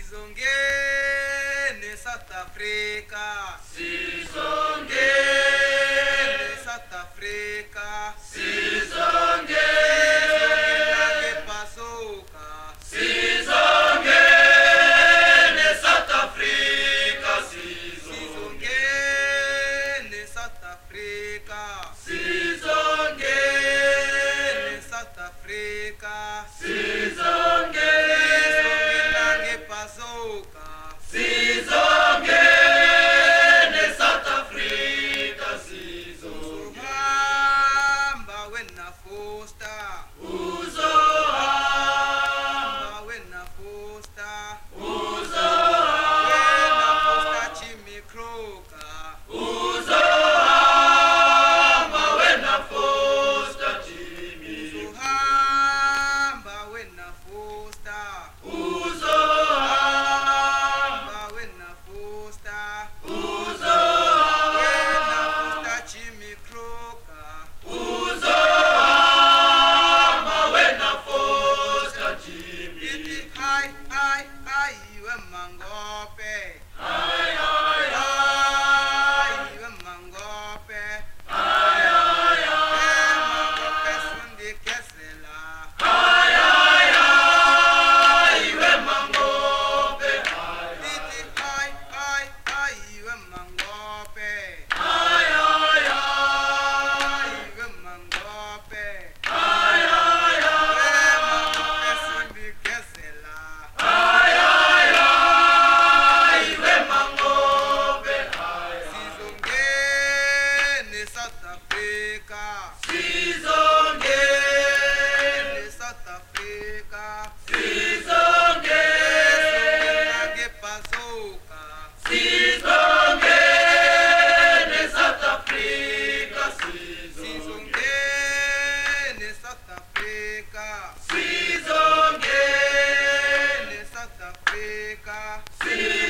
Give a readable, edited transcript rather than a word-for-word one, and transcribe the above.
Sizongeni South Africa. Sizongeni South Africa. Sizongeni Pasuka. Sizongeni South Africa. Sizongeni South Africa. Sizongeni South Africa. Sizongeni Pasuka. Sizongeni South Africa. Uzohamba wena Foster. Uzohamba Wena Foster. Uzohamba Wena Foster Jimmy Croker. Uzohamba wena Foster Jimmy. Uzohamba wena Foster. Uzohamba Wena Foster. Uzohamba Wena Foster Jimmy Croker. Uzohamba wena Foster Jimmy. Iti hi we mangope. Hi We mangope. hi Mangope sundi kesela. we mangope. Iti hi we mangope. Hi We mangope. hi Sundi kesela. we mangope. Sizongeni South Africa. Sizongeni South Africa. Sizongeni Pasuka. Sizongeni South Africa. Sizongeni South Africa. Sizongeni South Africa. Sizongeni